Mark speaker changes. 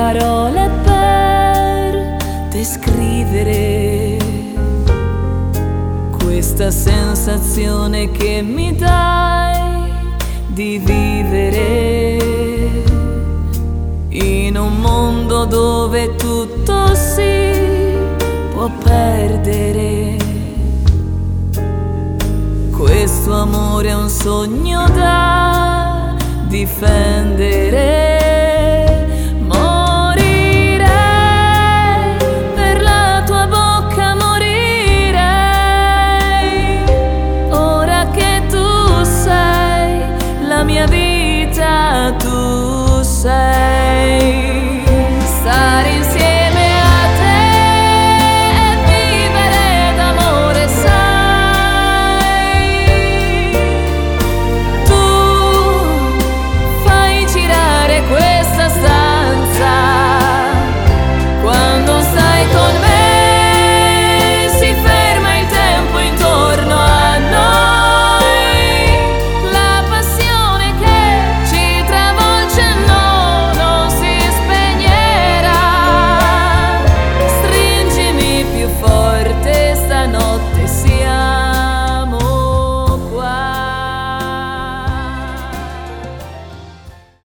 Speaker 1: parole per descrivere questa sensazione che mi dai di vivere in un mondo dove tutto si può perdere. Questo amore è un sogno da difendere. Morirei per la tua bocca, morirei. Ora che tu sei la mia vita, tu sei